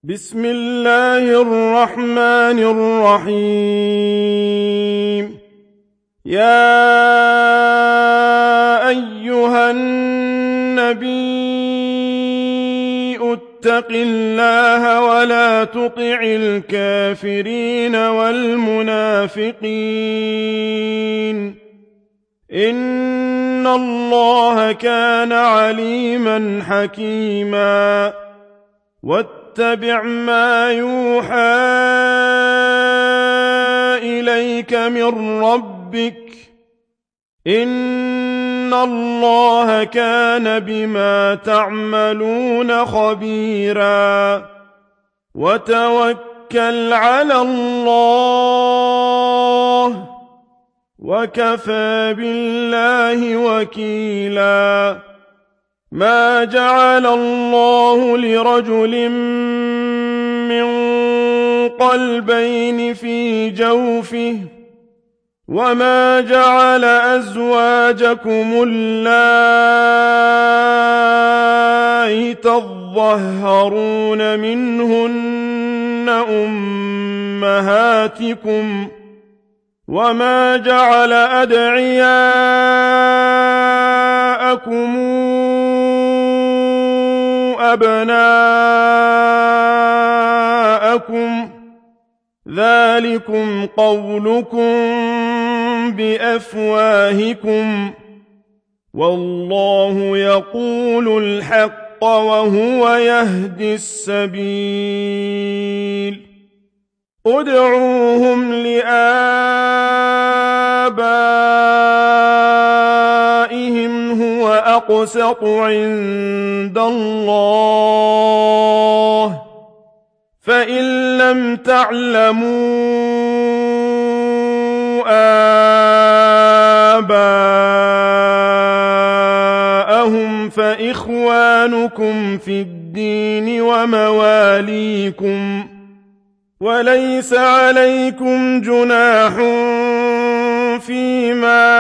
بسم الله الرحمن الرحيم. يا أيها النبي اتق الله ولا تطع الكافرين والمنافقين إن الله كان عليما حكيما. واتبع ما يوحى إليك من ربك إن الله كان بما تعملون خبيرا. وتوكل على الله وكفى بالله وكيلا. ما جعل الله لرجل من قلبين في جوفه وما جعل أزواجكم اللائي تظهرون منهن أمهاتكم وما جعل أدعياءكم أبناءكم ذلكم قولكم بأفواهكم والله يقول الحق وهو يهدي السبيل. ادعوهم لآبائهم هو أقسط عند الله فإن لم تعلموا آباءهم فإخوانكم في الدين ومواليكم وليس عليكم جناح فيما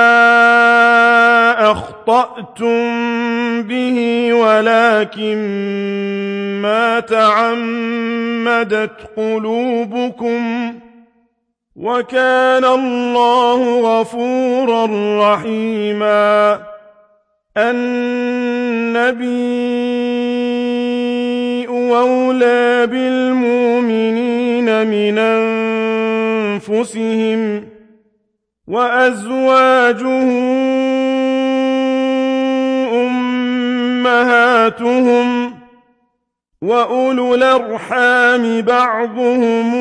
أخطأتم به ولكن ما تعمدت قلوبكم وكان الله غفورا رحيما. النبي أولى بالمؤمنين من أنفسهم وأزواجه أمهاتهم وأولو الأرحام بعضهم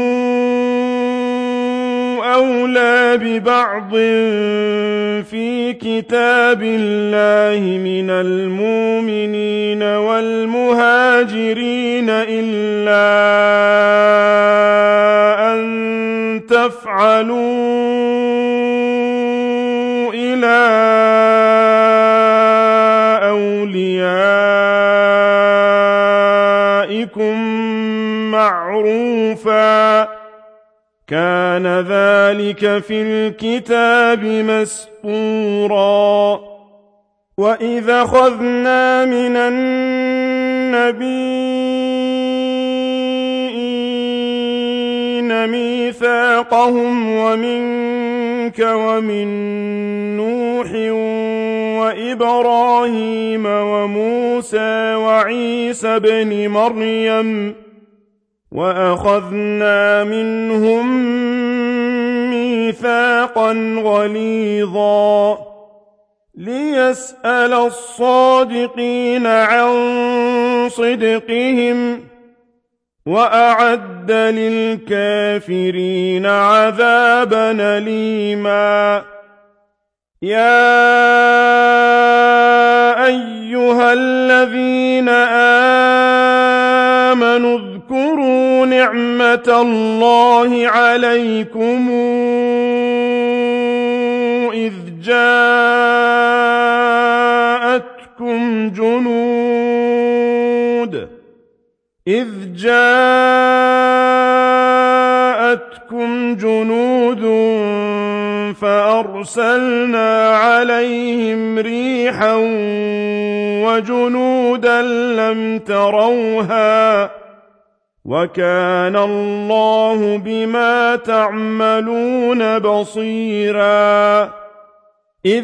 أولى ببعض في كتاب الله من المؤمنين والمهاجرين إلا أن تفعلوا إلى أوليائكم معروفا كان ذلك في الكتاب مسطورا. وإذا أخذنا من النبيين ميثاقهم ومنك ومن نوح وإبراهيم وموسى وعيسى بن مريم وأخذنا منهم ميثاقا غليظا ليسأل الصادقين عن صدقهم وأعد للكافرين عذابا أليما. يا أيها الذين آمنوا اذكروا نعمة الله عليكم إذ جاءتكم جنود فأرسلنا عليهم ريحا وجنودا لم تروها وكان الله بما تعملون بصيرا إذ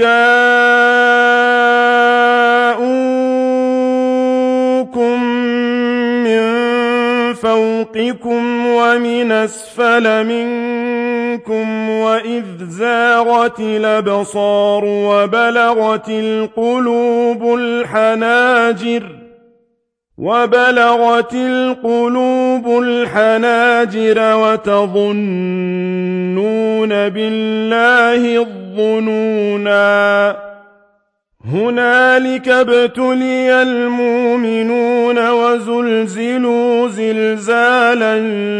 جاءوكم من فوقكم ومن أسفل منكم وإذ زاغت الأبصار وبلغت القلوب الحناجر وتظنون بالله الظنونا هنالك ابتلي المؤمنون وزلزلوا زلزالا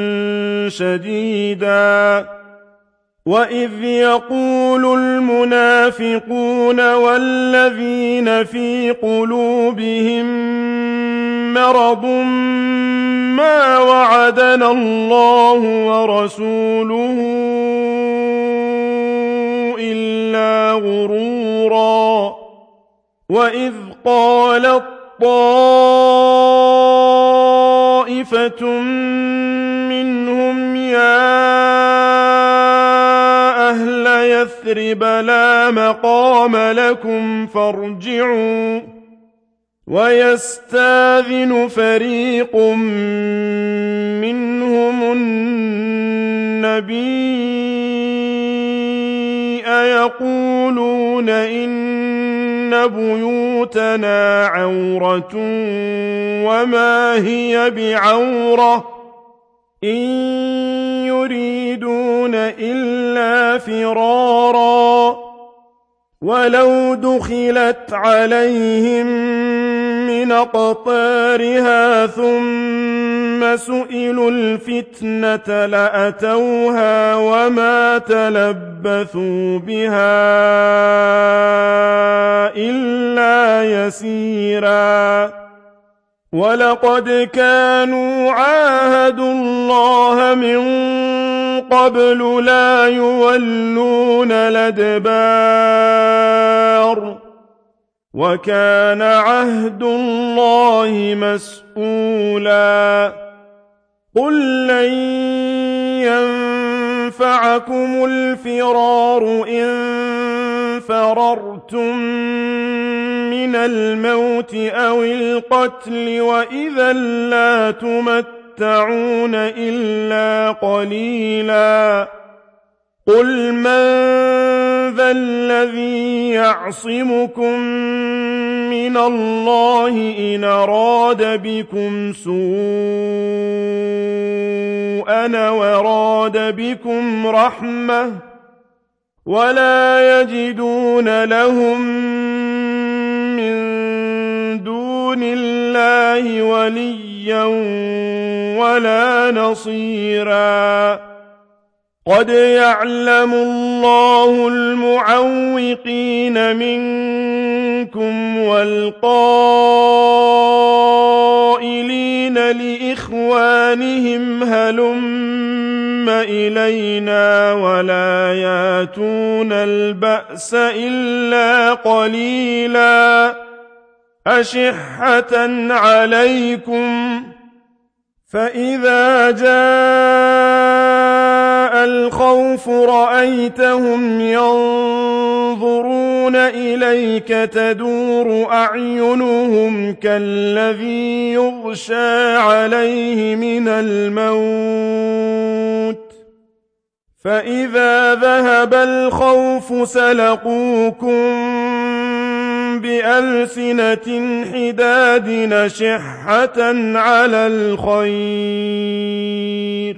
شديدا وإذ يقول المنافقون والذين في قلوبهم مرض ما وعدنا الله ورسوله إلا غرورا وإذ قالت طائفة منهم يا أهل يثرب لا مقام لكم فارجعوا ويستاذن فريق منهم النبي يقولون إن بيوتنا عورة وما هي بعورة إن يريدون إلا فرارا ولو دخلت عليهم من أقطارها ثم سئلوا الفتنة لأتوها وما تلبثوا بها إلا يسيرا ولقد كانوا عاهدوا الله من قبل لا يولون الأدبار وكان عهد الله مسؤولا قل لن ينفعكم الفرار إن فررتم من الموت أو القتل وإذا لا تمتعون إلا قليلا قل من ذا الذي يعصمكم من الله إن أراد بكم سوءا وراد بكم رحمة ولا يجدون لهم من دون الله وليا ولا نصيرا قد يعلم الله المعوقين منكم والقائلين لإخوانهم هلم إلينا ولا ياتون البأس إلا قليلا أشحة عليكم فإذا جاء الخوف رأيتهم ينظرون إليك تدور أعينهم كالذي يغشى عليه من الموت فإذا ذهب الخوف سلقوكم بألسنة حداد أشحة على الخير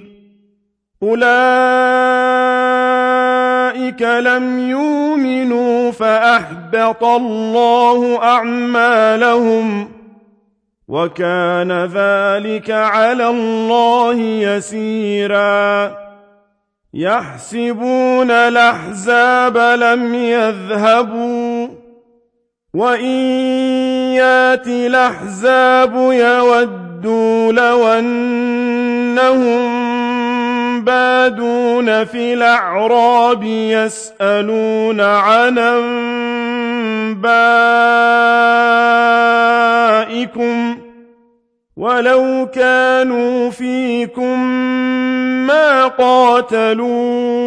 أولئك لم يؤمنوا فأحبط الله أعمالهم وكان ذلك على الله يسيرا يحسبون الأحزاب لم يذهبوا وإن يأتي الأحزاب يودوا لو أنهم بادون في الأعراب يسألون عن أنبائكم ولو كانوا فيكم ما قاتلوا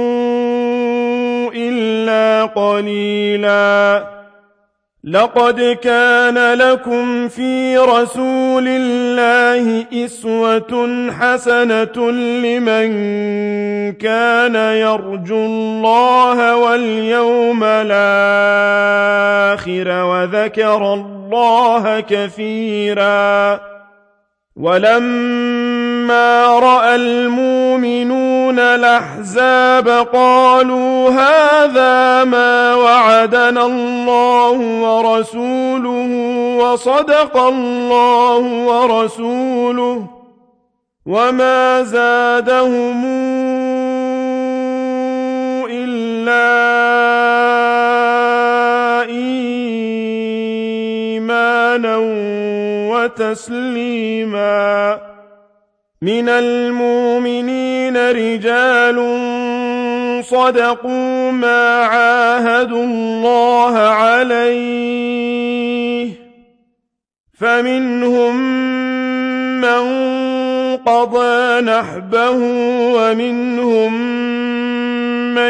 إلا قليلا لقد كان لكم في رسول الله أسوة حسنة لمن كان يرجو الله واليوم الآخر وذكر الله كثيرا ولما رأى المؤمنون الأحزاب قالوا هذا ما وعدنا الله ورسوله وصدق الله ورسوله وما زادهم إلا إيمانا وتسليما من المؤمنين رجال صدقوا ما عاهدوا الله عليه فمنهم من قضى نحبه ومنهم من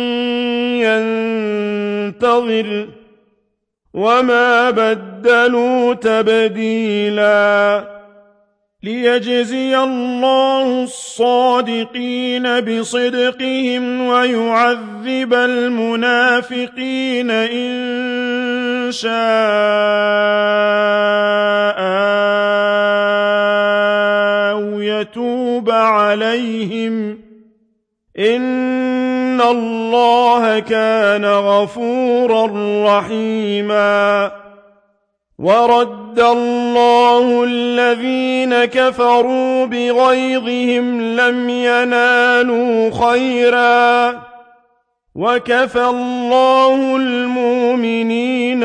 ينتظر وما بدلوا تبديلا ليجزي الله الصادقين بصدقهم ويعذب المنافقين إن شاء أو يتوب عليهم إن الله كان غفورا رحيما ورد الله الذين كفروا بغيظهم لم ينالوا خيرا وكفى الله المؤمنين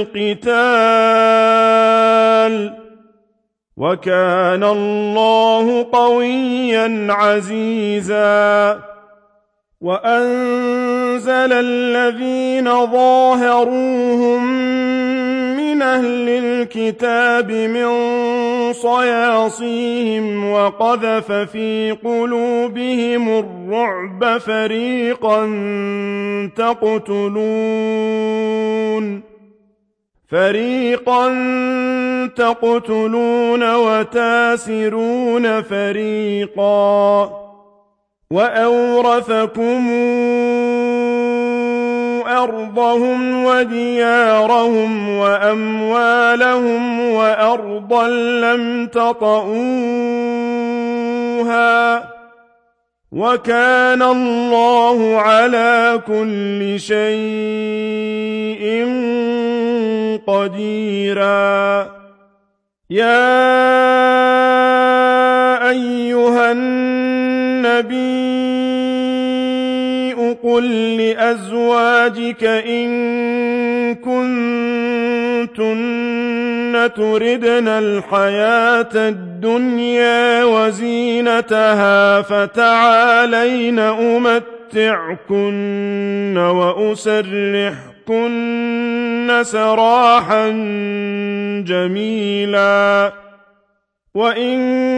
القتال وكان الله قويا عزيزا وأنزل الذين ظاهروهم من أهل الكتاب من صياصيهم وقذف في قلوبهم الرعب فريقا تقتلون وتاسرون فريقا وأورثكم أرضهم وديارهم وأموالهم وأرضا لم تطئوها وكان الله على كل شيء قديرا يا أيها النبي قل لأزواجك إن كنتن تردن الحياة الدنيا وزينتها فتعالين أمتعكن وأسرحكن سراحا جميلا وإن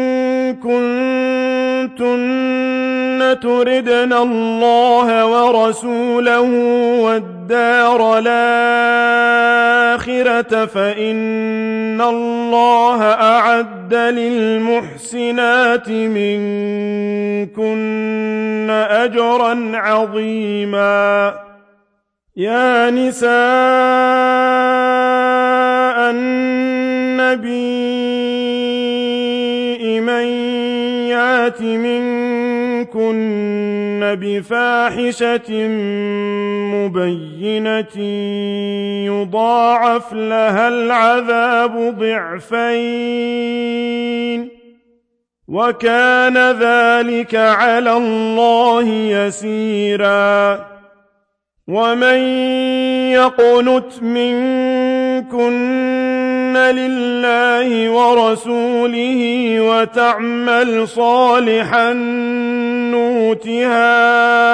كنتن تردن الله ورسوله والدار الآخرة فإن الله أعد للمحسنات منكن أجرا عظيما يا نساء النبي من يات منكن بفاحشة مبينة يضاعف لها العذاب ضعفين وكان ذلك على الله يسيرا ومن يقنت منكن لله ورسوله وتعمل صالحا نؤتها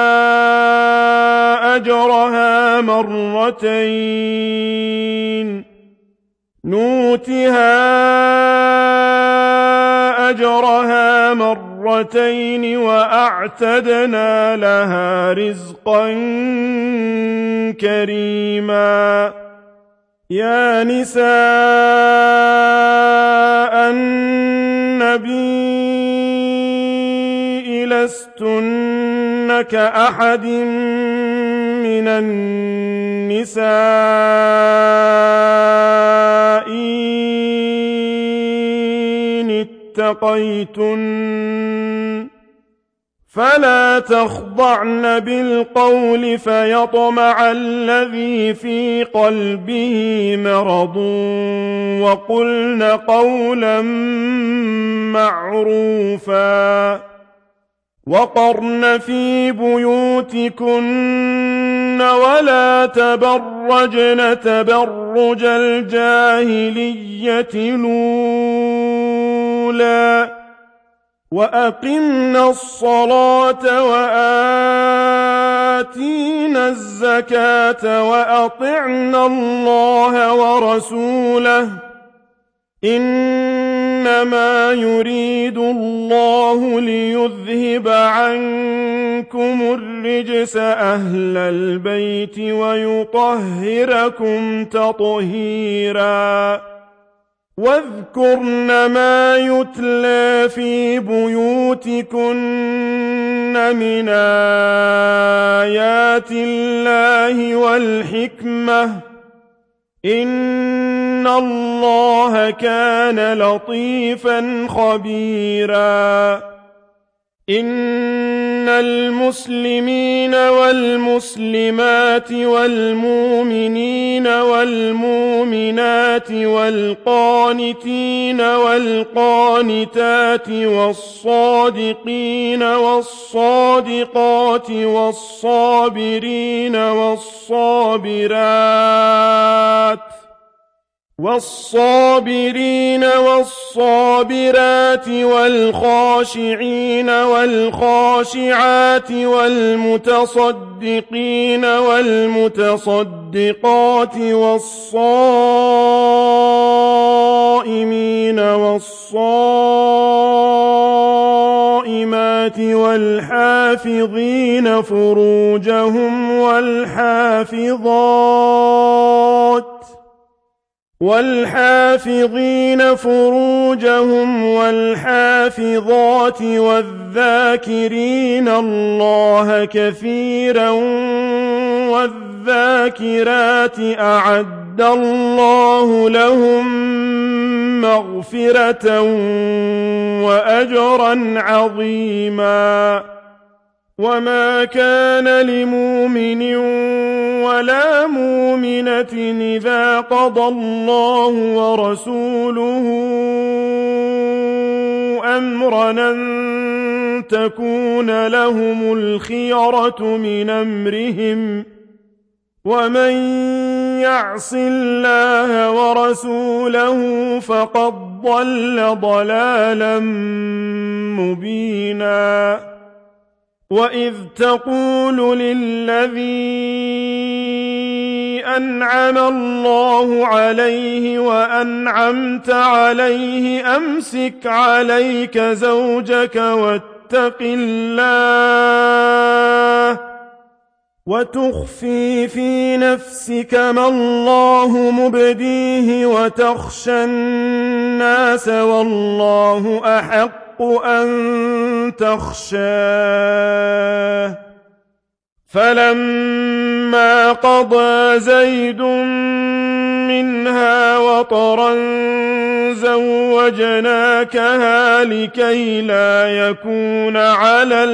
أجرها مرتين أجرها مرتين وأعتدنا لها رزقا كريما يا نساء النبي لستن كأحد من النساء إن اتقيتن فلا تخضعن بالقول فيطمع الذي في قلبه مرض وقلن قولا معروفا وقرن في بيوتكن ولا تبرجن تبرج الجاهلية الأولى وأقمنا الصلاة وآتينا الزكاة وأطعنا الله ورسوله إنما يريد الله ليذهب عنكم الرجس أهل البيت ويطهركم تطهيرا واذكرن ما يتلى في بيوتكن من آيات الله والحكمة إن الله كان لطيفا خبيرا إن المسلمين والمسلمات والمؤمنين والمؤمنات والقانتين والقانتات والصادقين والصادقات والصابرين والصابرات والخاشعين والخاشعات والمتصدقين والمتصدقات والصائمين والصائمات والحافظين فروجهم والحافظات والذاكرين الله كثيرا والذاكرات أعد الله لهم مغفرة وأجرا عظيما وما كان لمؤمن ولا مؤمنة إذا قضى الله ورسوله أمرا أن تكون لهم الخيرة من أمرهم ومن يعص الله ورسوله فقد ضل ضلالا مبينا وإذ تقول للذي أنعم الله عليه وأنعمت عليه أمسك عليك زوجك واتق الله وتخفي في نفسك ما الله مبديه وتخشى الناس والله أحق أن تخشاه فلما قضى زيد منها وطرا زوجناكها لكي لا يكون على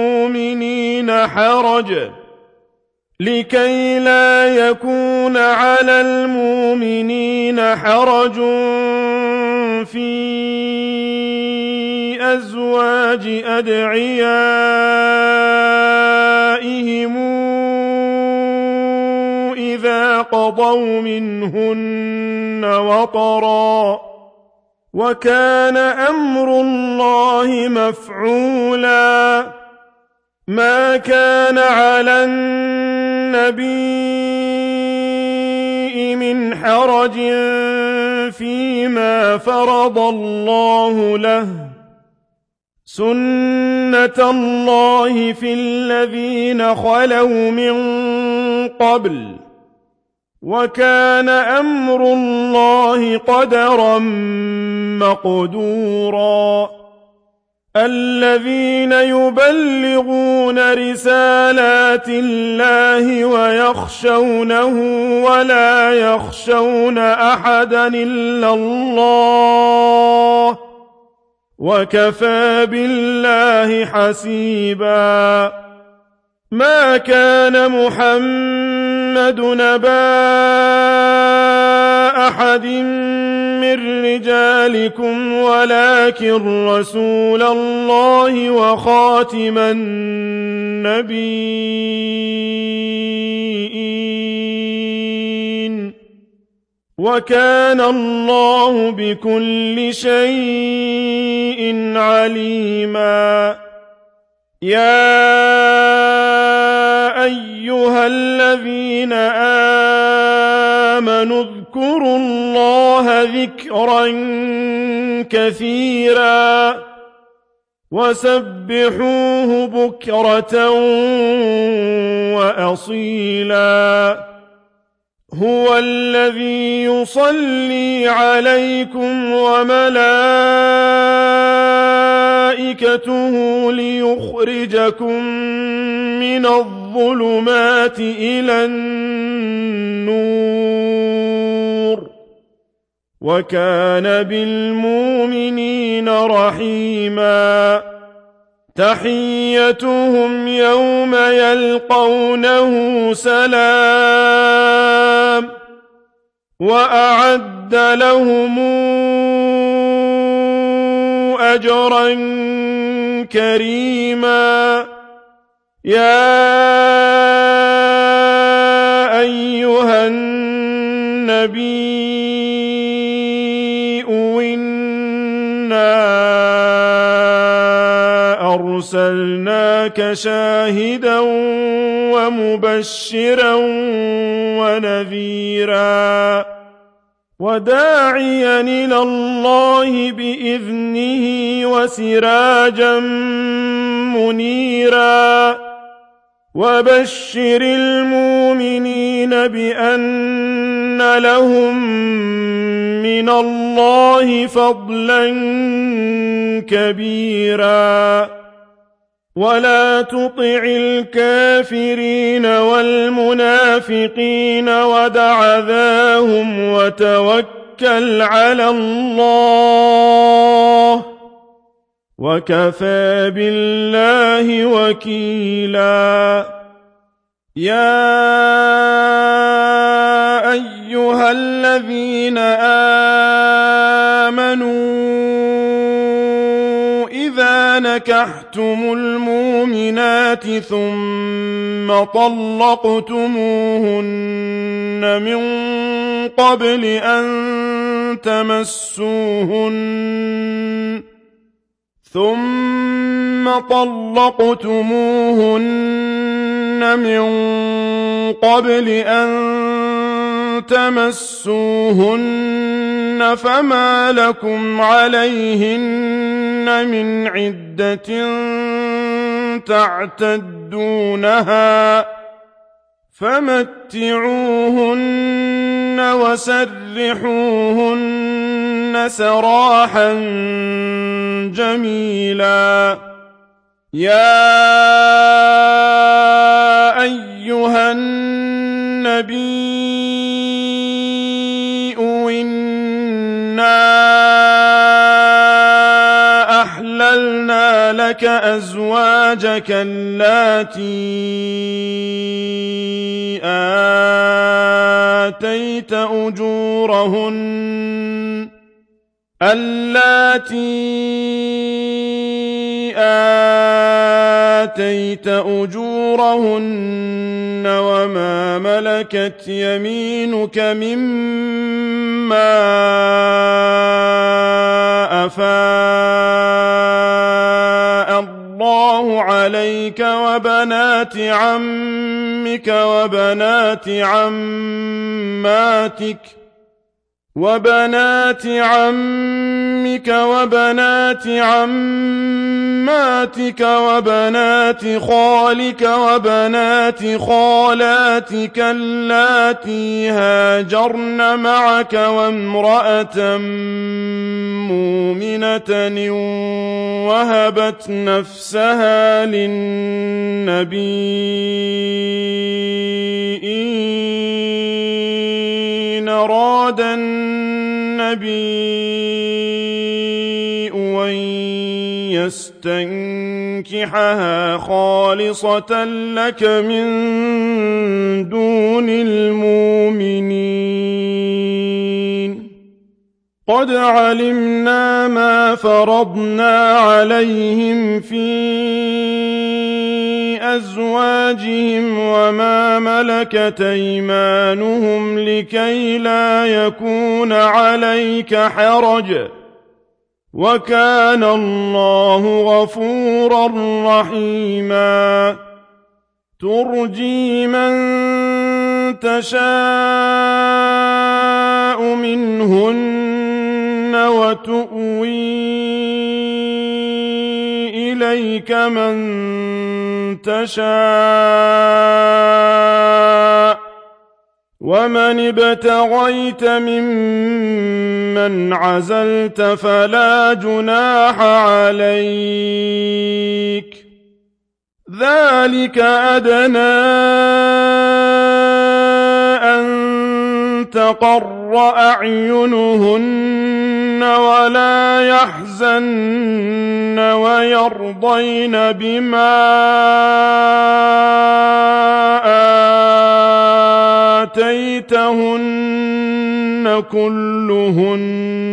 المؤمنين حرج في أزواج أدعيائهم إذا قضوا منهن وطرا وكان أمر الله مفعولا ما كان على النبي من حرج فيما فرض الله له سُنَّةَ اللَّهِ فِي الَّذِينَ خَلَوْا مِن قَبْلُ ۚ وَكَانَ أَمْرُ اللَّهِ قَدَرًا مَّقْدُورًا الَّذِينَ يُبَلِّغُونَ رِسَالَاتِ اللَّهِ وَيَخْشَوْنَهُ وَلَا يَخْشَوْنَ أَحَدًا إِلَّا اللَّهَ ۗ وَكَفَىٰ بِاللَّهِ حَسِيبًا مَا كَانَ مُحَمَّدٌ أَبَا أَحَدٍ مِّن رِّجَالِكُمْ وَلَٰكِن رَّسُولَ اللَّهِ وَخَاتِمَ النَّبِيِّينَ ۗ وَكَانَ اللَّهُ بِكُلِّ شَيْءٍ عَلِيمًا يَا أَيُّهَا الَّذِينَ آمَنُوا اذْكُرُوا اللَّهَ ذِكْرًا كَثِيرًا وَسَبِّحُوهُ بُكْرَةً وَأَصِيلًا هُوَ الَّذِي يُصَلِّي عَلَيْكُمْ وَمَلَائِكَتُهُ لِيُخْرِجَكُم مِّنَ الظُّلُمَاتِ إِلَى النُّورِ ۚ وَكَانَ بِالْمُؤْمِنِينَ رَحِيمًا تَحِيَّتُهُمْ يَوْمَ يَلْقَوْنَهُ سَلَامٌ ۚ وَأَعَدَّ لَهُمْ أَجْرًا كَرِيمًا يَا أَيُّهَا النَّبِيُّ إِنَّا أَرْسَلْنَاكَ شَاهِدًا وَمُبَشِّرًا وَنَذِيرًا وَدَاعِيًا إِلَى اللَّهِ بِإِذْنِهِ وَسِرَاجًا مُّنِيرًا وَبَشِّرِ الْمُؤْمِنِينَ بِأَنَّ لَهُم مِّنَ اللَّهِ فَضْلًا كَبِيرًا وَلَا تُطِعِ الْكَافِرِينَ وَالْمُنَافِقِينَ وَدَعْ أَذَاهُمْ وَتَوَكَّلْ عَلَى اللَّهِ ۚ وَكَفَىٰ بِاللَّهِ وَكِيلًا يَا أَيُّهَا الَّذِينَ آمَنُوا إِذَا نَكَحْتُمُ الْمُؤْمِنَاتِ ثُمَّ طَلَّقْتُمُوهُنَّ مِن قَبْلِ أَن تَمَسُّوهُنَّ فَمَا لَكُمْ عَلَيْهِنَّ مِنْ عِدَّةٍ تَعْتَدُّونَهَا ۖ فَمَتِّعُوهُنَّ وَسَرِّحُوهُنَّ سَرَاحًا جَمِيلًا يَا أَيُّهَا النَّبِيُّ إِنَّا أَحْلَلْنَا لَكَ أَزْوَاجَكَ اللَّاتِي آتَيْتَ أُجُورَهُنَّ وَمَا مَلَكَتْ يَمِينُكَ مِمَّا أَفَاءَ اللَّهُ عَلَيْكَ وَبَنَاتِ عَمِّكَ وَبَنَاتِ عَمَّاتِكَ وبنات عمك وبنات عماتك وبنات خالك وبنات خالاتك اللاتي هاجرن معك وامرأة مؤمنة وهبت نفسها للنبي إن أراد النبي أن يستنكحها خالصة لك من دون المؤمنين قد علمنا ما فرضنا عليهم في أزواجهم وما ملكت أيمانهم لكي لا يكون عليك حرج وكان الله غفورا رحيما ترجي من تشاء منهن وتؤوي إليك من تشاء ومن ابتغيت ممن عزلت فلا جناح عليك ذلك أدنى أن تقر أعينهن ولا يحزن ويرضين بما آتيتهن كلهن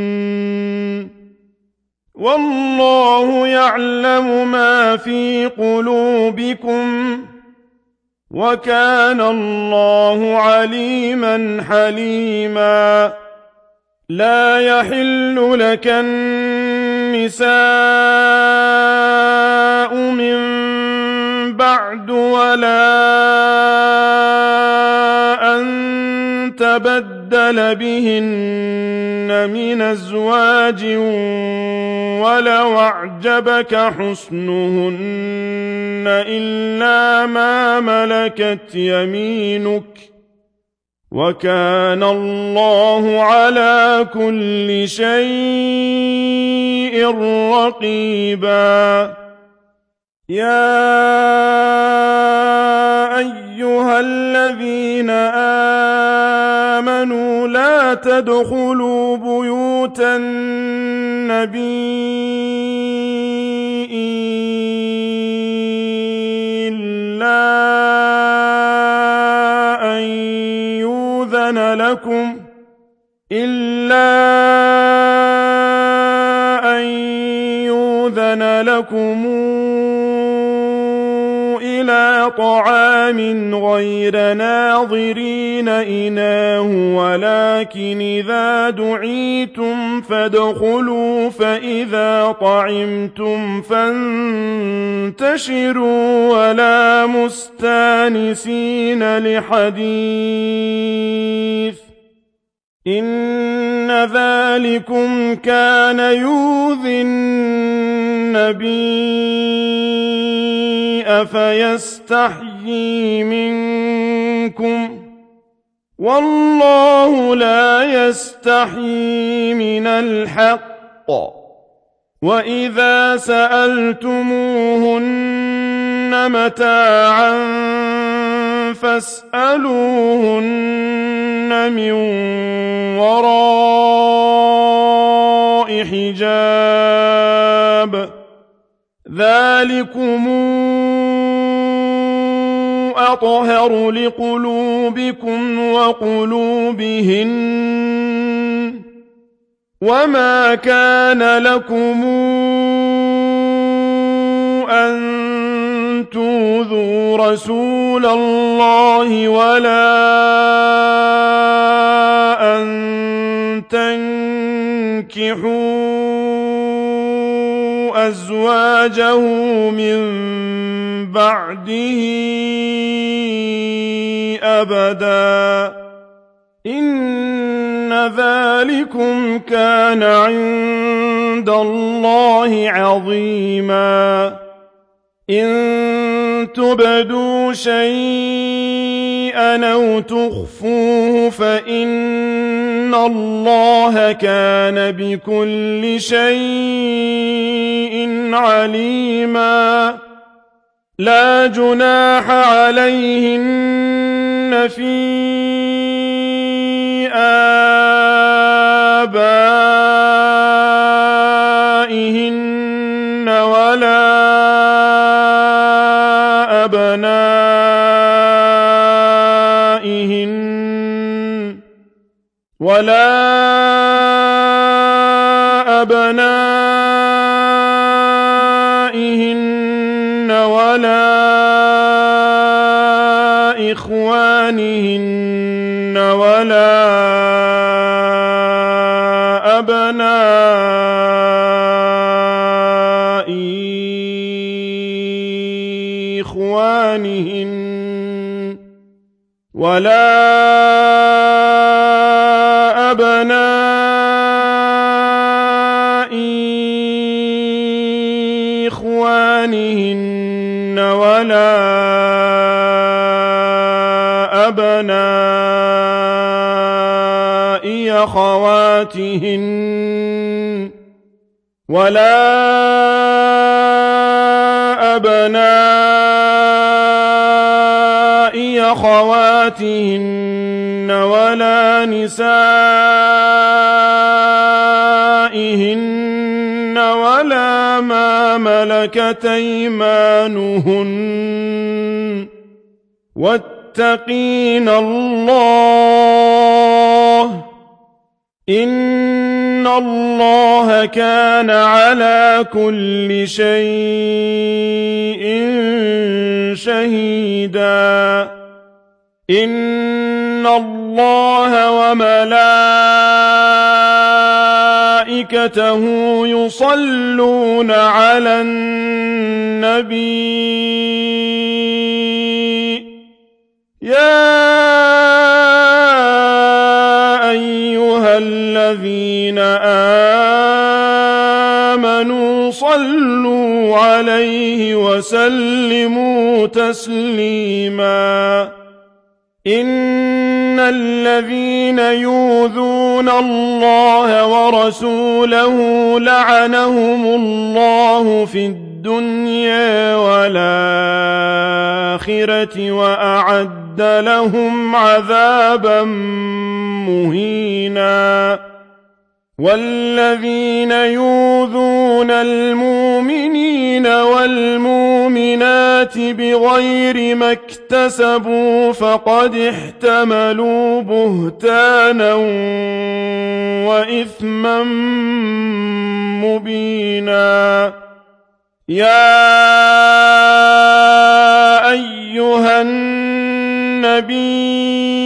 والله يعلم ما في قلوبكم وكان الله عليما حليما لا يحل لك النساء من بعد ولا أن تبدل بهن من أزواج ولو أعجبك حسنهن إلا ما ملكت يمينك وكان الله على كل شيء رقيبا يا أيها الذين آمنوا لا تدخلوا بيوت النبي إلا أن يؤذن لكم إلى طعام غير ناظرين إناه ولكن إذا دعيتم فادخلوا فإذا طعمتم فانتشروا ولا مستانسين لحديث إن ذلكم كان يؤذي النبي فيستحيي منكم والله لا يستحيي من الحق وإذا سألتموهن متاعا فاسألوهن من وراء حجاب ذلكم أطهر لقلوبكم وقلوبهن وما كان لكم أن تؤذوا رسول الله ولا أن تنكحوا أزواجه من بعده أبدا إن ذلكم كان عند الله عظيما إن تبدوا شيئا أو تخفوه فإن الله كان بكل شيء عليما لا جناح عليهن في آبائهن ولا أبنائهن ولا إخوانهن ولا أبناء إخوانهن ولا أبناء إخوانهن ولا أبناء أخواتهن ولا أبناء أخواتهن ولا نسائهن ولا ما ملكت أيمانهن واتقين الله إن الله كان على كل شيء شهيدا إن الله وملائكته يصلون على النبي يا أيها الذين آمنوا صلوا عليه وسلموا تسليما إن الذين يؤذون الله ورسوله لعنهم الله في الدنيا والآخرة وأعد لهم عذابا مهينا والذين يؤذون المؤمنين والمؤمنات بغير ما اكتسبوا فقد احتملوا بهتانا وإثما مبينا يا أيها النبي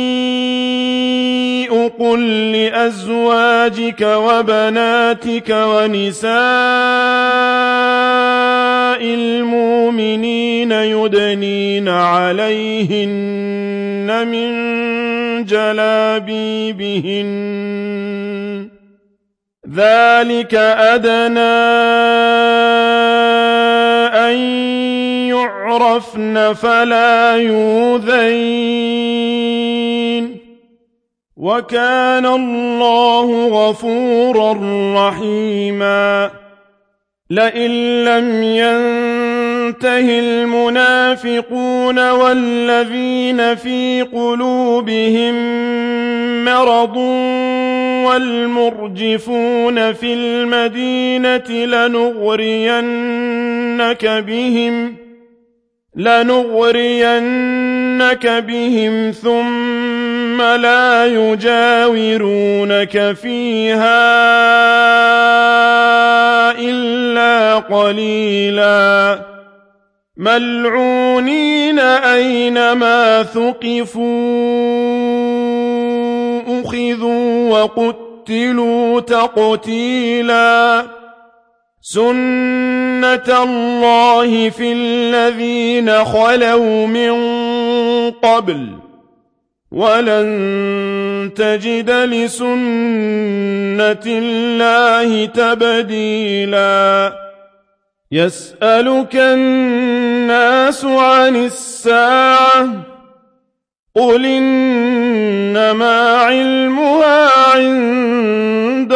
قل لأزواجك وبناتك ونساء المؤمنين يدنين عليهن من جلابيبهن ذلك أدنى أن يعرفن فلا يؤذين وكان الله غفورا رحيما لئن لم ينته المنافقون والذين في قلوبهم مرض والمرجفون في المدينة لنغرينك بهم ثم لا يجاورونك فيها إلا قليلا ملعونين أينما ثقفوا أخذوا وقتلوا تقتيلا سنة الله في الذين خلوا من قبل ولن تجد لسنة الله تبديلا يسألك الناس عن الساعة قل إنما علمها عند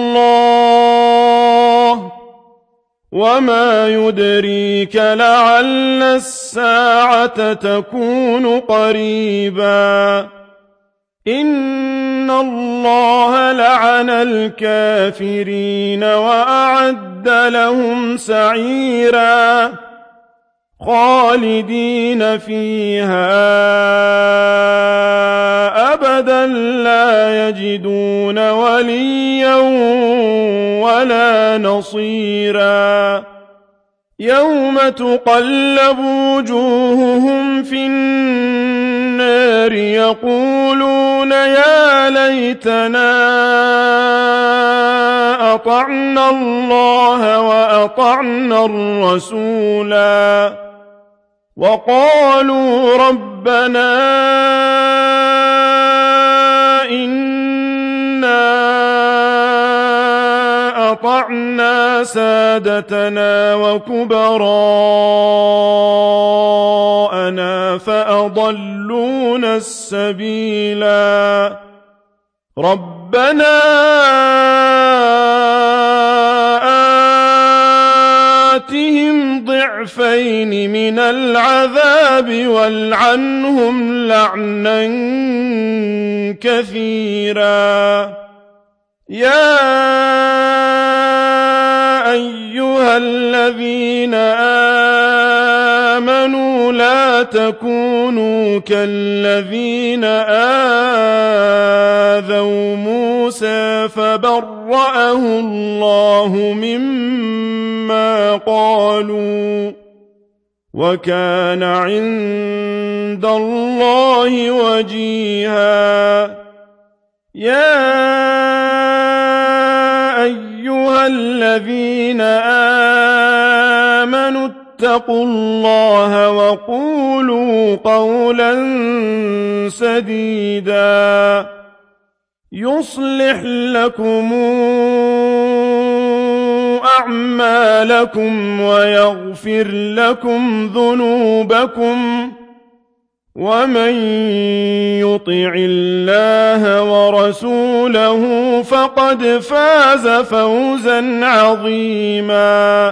الله وما يدريك لعل الساعة تكون قريبا إن الله لعن الكافرين وأعد لهم سعيرا خالدين فيها أبدا لا يجدون وليا ولا نصيرا يوم تقلب وجوههم في النار يقولون يا ليتنا أطعنا الله وأطعنا الرسولا وقالوا ربنا إنا أطعنا سادتنا وكبراءنا فأضلونا السبيلا ربنا آتهم ضعفين من العذاب والعنهم لعنا كثيرا يا أيها الذين آمنوا لا تكونوا كالذين آذوا موسى فبرأه الله مما قالوا وكان عند الله وجيها يا أيها الذين آمنوا اتقوا الله وقولوا قولا سديدا يصلح لكم أعمالكم ويغفر لكم ذنوبكم ومن يطع الله ورسوله فقد فاز فوزا عظيما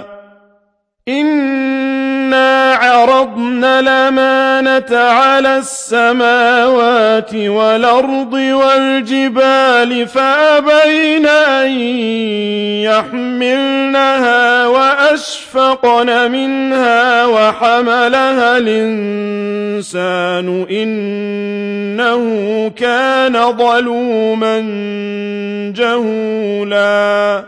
إنا عرضنا الأمانة على السماوات والأرض والجبال فأبين أن يحملنها وأشفقن منها وحملها الإنسان إنه كان ظلوما جهولا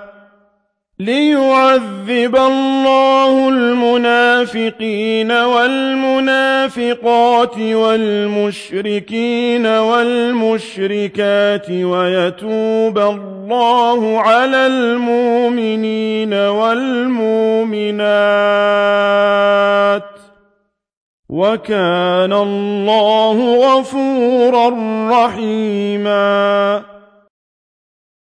ليعذب الله المنافقين والمنافقات والمشركين والمشركات ويتوب الله على المؤمنين والمؤمنات وكان الله غفورا رحيما